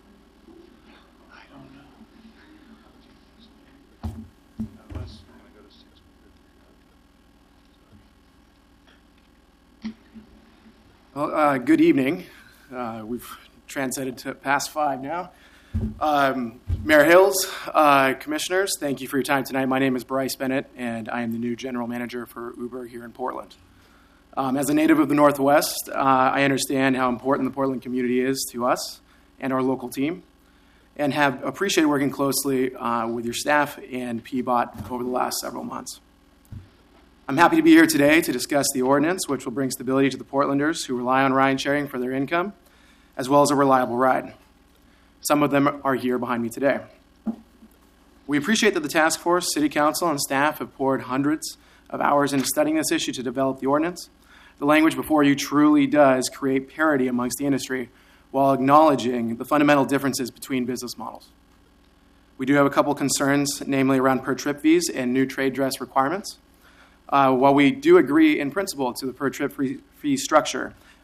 Well, good evening. We've transcended to past 5 now. Mayor Hills, commissioners, thank you for your time tonight. My name is Bryce Bennett, and I am the new general manager for Uber here in Portland. As a native of the Northwest, I understand how important the Portland community is to us and our local team, and have appreciated working closely with your staff and PBOT over the last several months. I'm happy to be here today to discuss the ordinance, which will bring stability to the Portlanders who rely on ride sharing for their income, as well as a reliable ride. Some of them are here behind me today. We appreciate that the task force, city council, and staff have poured hundreds of hours into studying this issue to develop the ordinance. The language before you truly does create parity amongst the industry while acknowledging the fundamental differences between business models. We do have a couple concerns, namely around per-trip fees and new trade dress requirements. While we do agree in principle to the per-trip fee structure,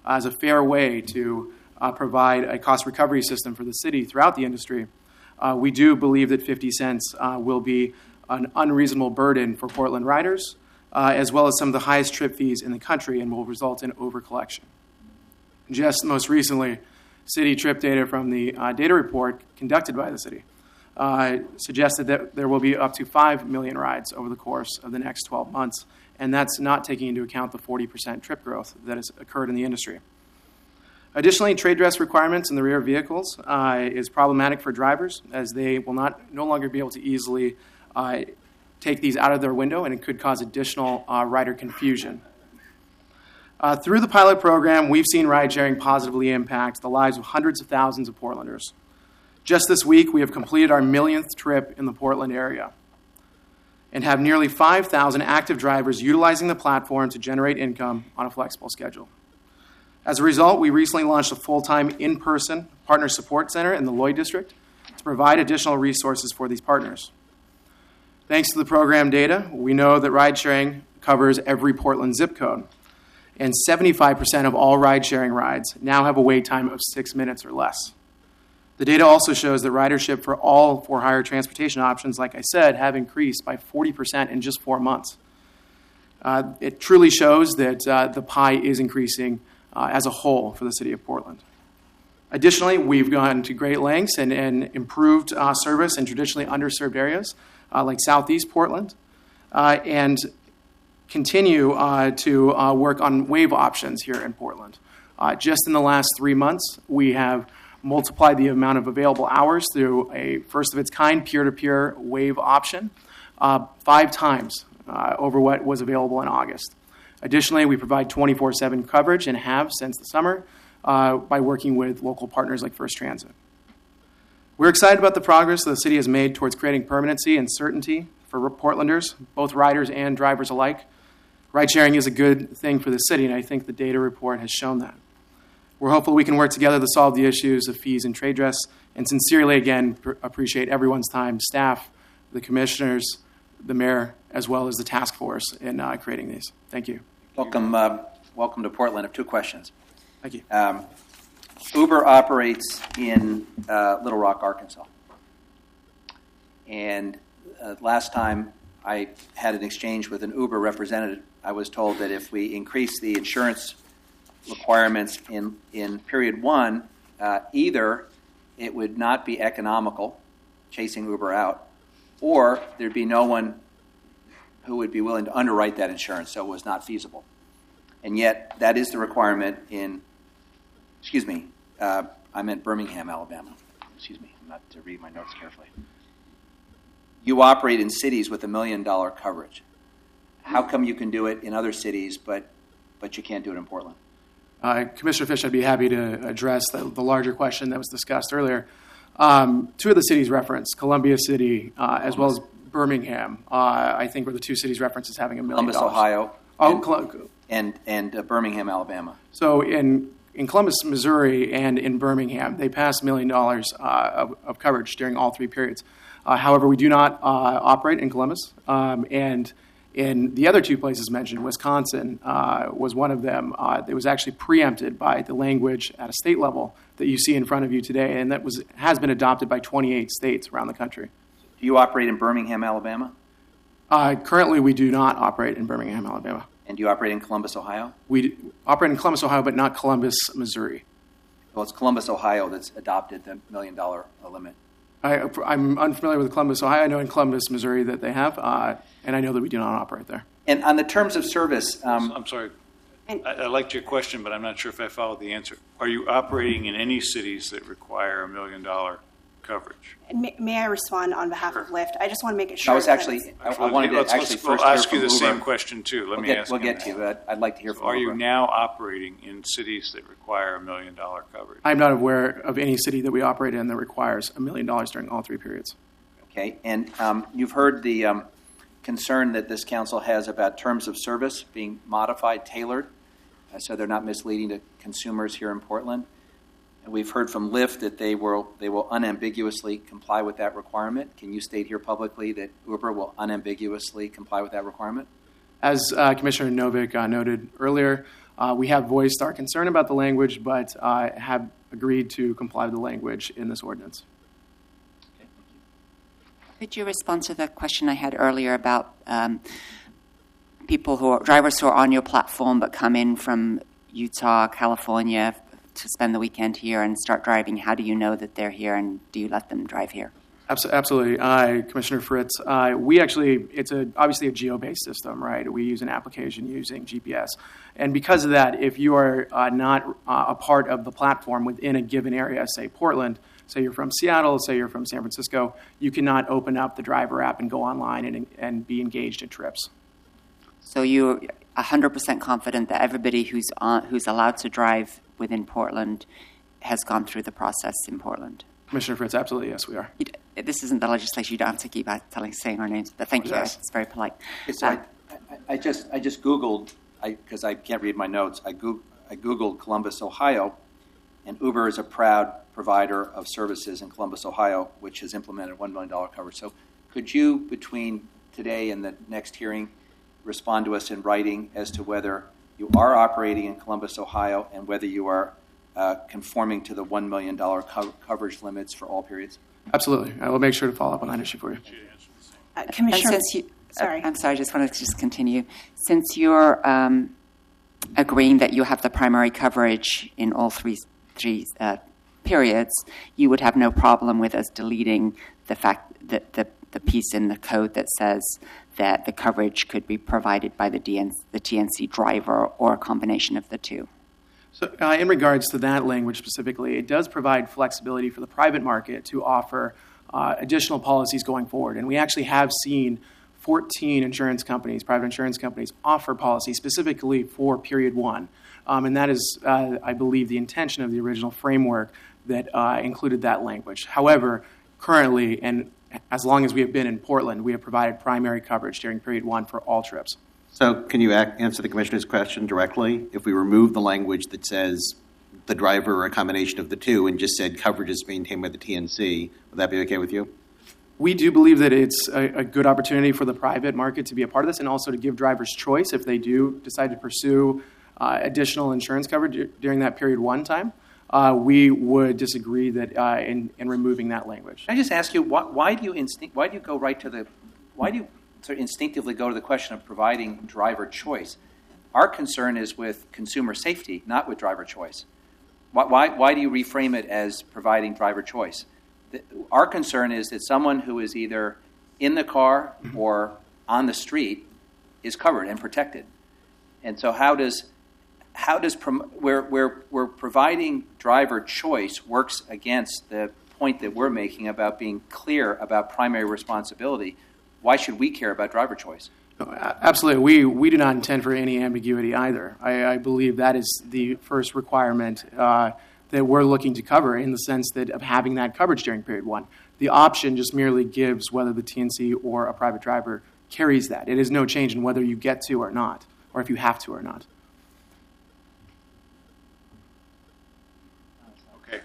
as a fair way to provide a cost recovery system for the city throughout the industry, we do believe that 50 cents will be an unreasonable burden for Portland riders, as well as some of the highest trip fees in the country, and will result in overcollection. Just most recently, city trip data from the data report conducted by the city suggested that there will be up to 5 million rides over the course of the next 12 months, and that's not taking into account the 40% trip growth that has occurred in the industry. Additionally, trade dress requirements in the rear vehicles is problematic for drivers, as they will no longer be able to easily take these out of their window, and it could cause additional rider confusion. Through the pilot program, we've seen ride-sharing positively impact the lives of hundreds of thousands of Portlanders. Just this week, we have completed our millionth trip in the Portland area and have nearly 5,000 active drivers utilizing the platform to generate income on a flexible schedule. As a result, we recently launched a full-time in-person partner support center in the Lloyd District to provide additional resources for these partners. Thanks to the program data, we know that ride-sharing covers every Portland zip code, and 75% of all ride-sharing rides now have a wait time of 6 minutes or less. The data also shows that ridership for all for-hire transportation options, like I said, have increased by 40% in just 4 months. It truly shows that the pie is increasing as a whole for the city of Portland. Additionally, we've gone to great lengths and improved service in traditionally underserved areas like Southeast Portland, and continue to work on wave options here in Portland. Just in the last 3 months, we have multiplied the amount of available hours through a first-of-its-kind peer-to-peer wave option 5 times over what was available in August. Additionally, we provide 24/7 coverage and have since the summer by working with local partners like First Transit. We're excited about the progress that the city has made towards creating permanency and certainty for Portlanders, both riders and drivers alike. Ride-sharing is a good thing for the city, and I think the data report has shown that. We're hopeful we can work together to solve the issues of fees and trade dress, and sincerely, again, appreciate everyone's time, staff, the commissioners, the mayor, as well as the task force in creating these. Thank you. Welcome to Portland. I have 2 questions. Thank you. Uber operates in Little Rock, Arkansas. And last time I had an exchange with an Uber representative, I was told that if we increase the insurance requirements in period 1, either it would not be economical, chasing Uber out, or there'd be no one who would be willing to underwrite that insurance, so it was not feasible. And yet, that is the requirement in, I meant Birmingham, Alabama. Not to read my notes carefully. You operate in cities with $1 million coverage. How come you can do it in other cities, but you can't do it in Portland? Commissioner Fish, I'd be happy to address the larger question that was discussed earlier. 2 of the cities referenced, Columbia City as well as Birmingham, I think were the 2 cities referenced as having $1 million. Columbus, Ohio, and Birmingham, Alabama. So in Columbus, Missouri, and in Birmingham, they passed $1 million of coverage during all 3 periods. However, we do not operate in Columbus, and in the other 2 places mentioned, Wisconsin was one of them. It was actually preempted by the language at a state level that you see in front of you today, and that has been adopted by 28 states around the country. Do you operate in Birmingham, Alabama? Currently, we do not operate in Birmingham, Alabama. And do you operate in Columbus, Ohio? We operate in Columbus, Ohio, but not Columbus, Missouri. Well, it's Columbus, Ohio that's adopted the $1 million limit. I'm unfamiliar with Columbus, Ohio. I know in Columbus, Missouri that they have, and I know that we do not operate there. And on the terms of service... I'm sorry. I liked your question, but I'm not sure if I followed the answer. Are you operating in any cities that require $1 million coverage? May I respond on behalf of Lyft? I just want to make it sure. I wanted to actually first ask you the Uber. same question, too. We'll get to you, but I'd like to hear from Are Uber. you now operating in cities that require $1 million coverage? I'm not aware of any city that we operate in that requires $1 million during all 3 periods. Okay, and you've heard the concern that this council has about terms of service being modified, tailored, so they're not misleading to consumers here in Portland. And we've heard from Lyft that they will unambiguously comply with that requirement. Can you state here publicly that Uber will unambiguously comply with that requirement? As Commissioner Novick noted earlier, We have voiced our concern about the language, but have agreed to comply with the language in this ordinance. Could you respond to the question I had earlier about drivers who are on your platform but come in from Utah, California to spend the weekend here and start driving? How do you know that they're here, and do you let them drive here? Absolutely. Commissioner Fritz, it's obviously a geo-based system, right? We use an application using GPS. And because of that, if you are not a part of the platform within a given area, say Portland, say you're from Seattle, say you're from San Francisco, you cannot open up the driver app and go online and be engaged in trips. So you're 100% confident that everybody who's allowed to drive within Portland has gone through the process in Portland? Commissioner Fritz, absolutely, yes, we are. This isn't the legislature. You don't have to keep saying our names, but thank you. Yes. It's very polite. I just Googled, because I can't read my notes, I Googled Columbus, Ohio, and Uber is a proud provider of services in Columbus, Ohio, which has implemented $1 million coverage. So could you, between today and the next hearing, respond to us in writing as to whether you are operating in Columbus, Ohio, and whether you are conforming to the $1 million coverage limits for all periods? Absolutely. I will make sure to follow up on that issue for you. Commissioner, sorry. I'm sorry, I just wanted to just continue. Since you're agreeing that you have the primary coverage in all three periods, you would have no problem with us deleting the fact that the piece in the code that says that the coverage could be provided by the TNC driver or a combination of the two. So in regards to that language specifically, it does provide flexibility for the private market to offer additional policies going forward. And we actually have seen 14 insurance companies, private insurance companies, offer policies specifically for period one. And that is, I believe, the intention of the original framework that included that language. However, currently, and as long as we have been in Portland, we have provided primary coverage during period one for all trips. So can you answer the Commissioner's question directly? If we remove the language that says the driver or a combination of the two and just said coverage is maintained by the TNC, would that be okay with you? We do believe that it's a good opportunity for the private market to be a part of this and also to give drivers choice if they do decide to pursue additional insurance coverage during that period one time. We would disagree that in removing that language. Can I just ask you, why do you go right to the, why do you sort of instinctively go to the question of providing driver choice? Our concern is with consumer safety, not with driver choice. Why do you reframe it as providing driver choice? Our concern is that someone who is either in the car or on the street is covered and protected. And so where providing driver choice works against the point that we're making about being clear about primary responsibility, why should we care about driver choice? Absolutely. We do not intend for any ambiguity either. I believe that is the first requirement that we're looking to cover in the sense that of having that coverage during period one. The option just merely gives whether the TNC or a private driver carries that. It is no change in whether you get to or not, or if you have to or not. Okay.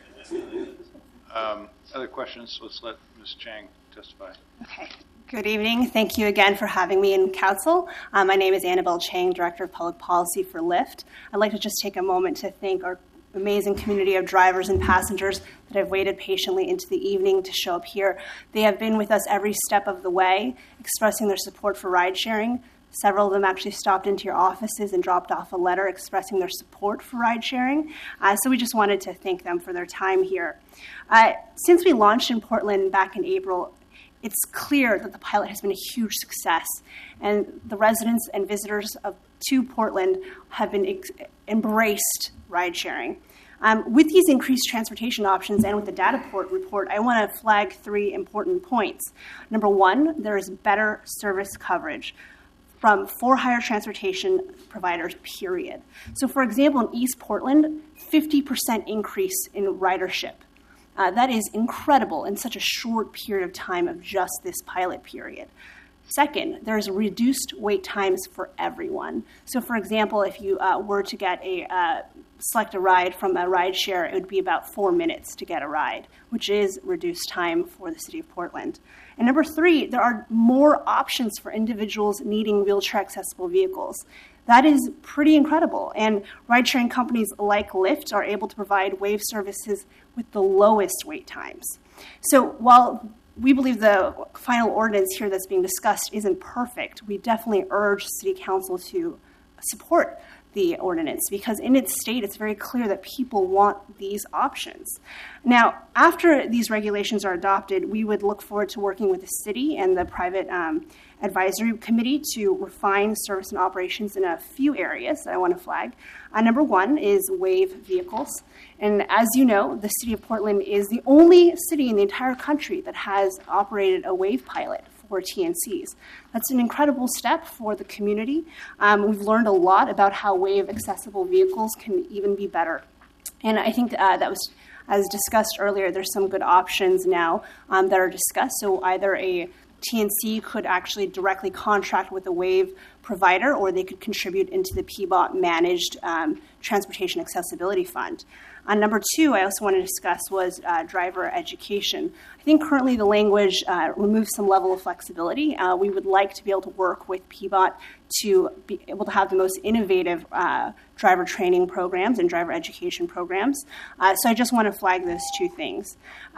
Other questions? Let's let Ms. Chang testify. Okay. Good evening. Thank you again for having me in council. My name is Annabelle Chang, Director of Public Policy for Lyft. I'd like to just take a moment to thank our amazing community of drivers and passengers that have waited patiently into the evening to show up here. They have been with us every step of the way, expressing their support for ride sharing. Several of them actually stopped into your offices and dropped off a letter expressing their support for ride sharing. So we just wanted to thank them for their time here. Since we launched in Portland back in April, it's clear that the pilot has been a huge success, and the residents and visitors to Portland have been embraced ride sharing. With these increased transportation options and with the data report, I want to flag 3 important points. Number 1, there is better service coverage from for-hire transportation providers, period. So, for example, in East Portland, 50% increase in ridership. That is incredible in such a short period of time of just this pilot period. Second, there's reduced wait times for everyone. So, for example, if you were to select a ride from a ride share, it would be about 4 minutes to get a ride, which is reduced time for the city of Portland. And number 3, there are more options for individuals needing wheelchair accessible vehicles. That is pretty incredible. And ride-sharing companies like Lyft are able to provide Wave services with the lowest wait times. So while we believe the final ordinance here that's being discussed isn't perfect, we definitely urge City Council to support the ordinance, because in its state, it's very clear that people want these options. Now, after these regulations are adopted, we would look forward to working with the city and the private advisory committee to refine service and operations in a few areas that I want to flag. Number one is Wave vehicles. And as you know, the city of Portland is the only city in the entire country that has operated a Wave pilot for TNCs. That's an incredible step for the community. We've learned a lot about how Wave accessible vehicles can even be better. And I think that was, as discussed earlier, there's some good options now that are discussed. So either a TNC could actually directly contract with a Wave provider, or they could contribute into the PBOT managed Transportation Accessibility Fund. Number two, I also want to discuss was driver education. I think currently the language removes some level of flexibility. We would like to be able to work with PBOT to be able to have the most innovative driver training programs and driver education programs. So I just want to flag those two things.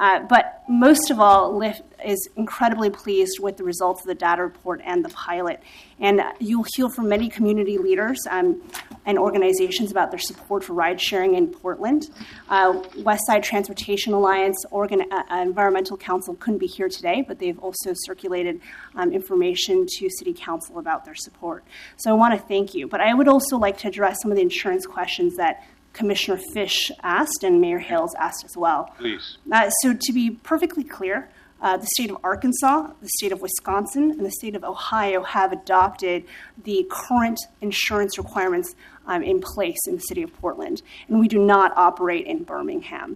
But most of all, Lyft is incredibly pleased with the results of the data report and the pilot. And you'll hear from many community leaders and organizations about their support for ride sharing in Portland. Westside Transportation Alliance, Oregon Environmental Council couldn't be here today, but they've also circulated information to City Council about their support. So I want to thank you. But I would also like to address some of the insurance questions that Commissioner Fish asked and Mayor Hales asked as well. Please. So to be perfectly clear, the state of Arkansas, the state of Wisconsin, and the state of Ohio have adopted the current insurance requirements in place in the city of Portland, and we do not operate in Birmingham.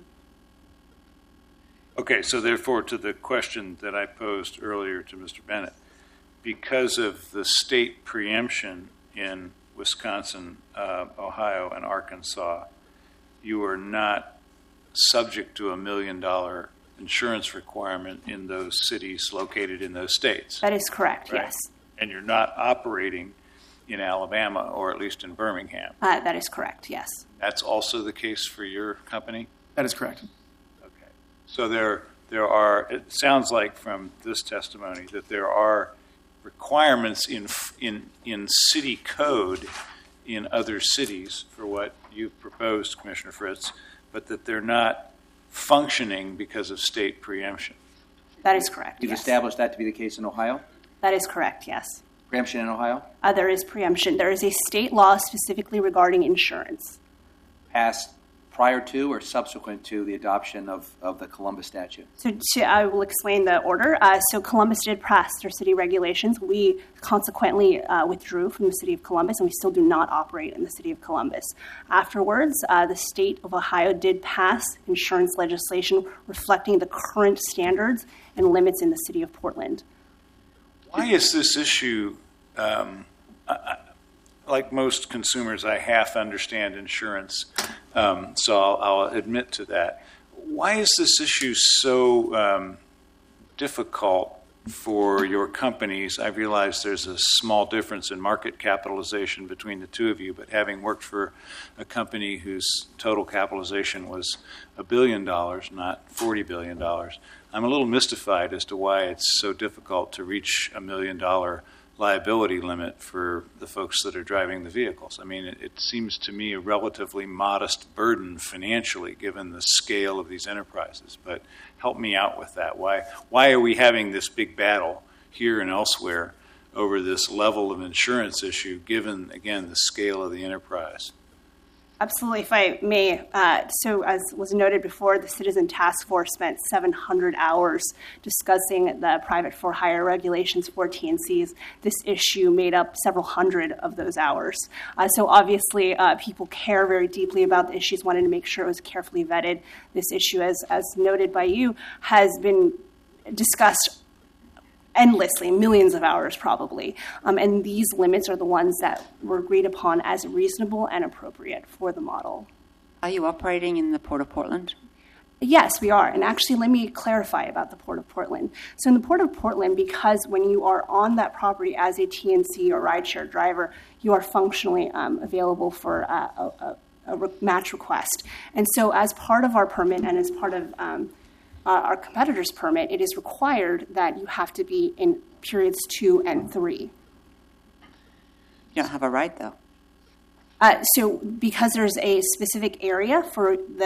Okay, so therefore, to the question that I posed earlier to Mr. Bennett, because of the state preemption in Wisconsin, Ohio, and Arkansas, you are not subject to $1 million insurance requirement in those cities located in those states. That is correct, right? Yes. And you're not operating in Alabama, or at least in Birmingham. That is correct, yes. That's also the case for your company? That is correct. Okay. So there are, it sounds like from this testimony that there are requirements in city code in other cities for what you've proposed, Commissioner Fritz, but that they're not functioning because of state preemption. That is correct. You've yes. established that to be the case in Ohio? That is correct, yes. Preemption in Ohio? There is preemption. There is a state law specifically regarding insurance. Passed prior to or subsequent to the adoption of the Columbus statute? So I will explain the order. So Columbus did pass their city regulations. We consequently withdrew from the city of Columbus, and we still do not operate in the city of Columbus. Afterwards, the state of Ohio did pass insurance legislation reflecting the current standards and limits in the city of Portland. Why is this issue, like most consumers, I half understand insurance, so I'll admit to that. Why is this issue so difficult for your companies? I realize there's a small difference in market capitalization between the two of you, but having worked for a company whose total capitalization was $1 billion, not $40 billion, I'm a little mystified as to why it's so difficult to reach $1 million liability limit for the folks that are driving the vehicles. I mean, it seems to me a relatively modest burden financially given the scale of these enterprises. But help me out with that. Why are we having this big battle here and elsewhere over this level of insurance issue given, again, the scale of the enterprise? Absolutely, if I may. So as was noted before, the Citizen Task Force spent 700 hours discussing the private for-hire regulations for TNCs. This issue made up several hundred of those hours. So obviously, people care very deeply about the issues, wanted to make sure it was carefully vetted. This issue, as noted by you, has been discussed endlessly, millions of hours probably. And these limits are the ones that were agreed upon as reasonable and appropriate for the model. Are you operating in the Port of Portland? Yes, we are. And actually, let me clarify about the Port of Portland. So in the Port of Portland, because when you are on that property as a TNC or rideshare driver, you are functionally available for a match request. And so as part of our permit and as part of our competitor's permit, it is required that you have to be in periods 2 and 3. You don't have a ride, though. So because there's a specific area for the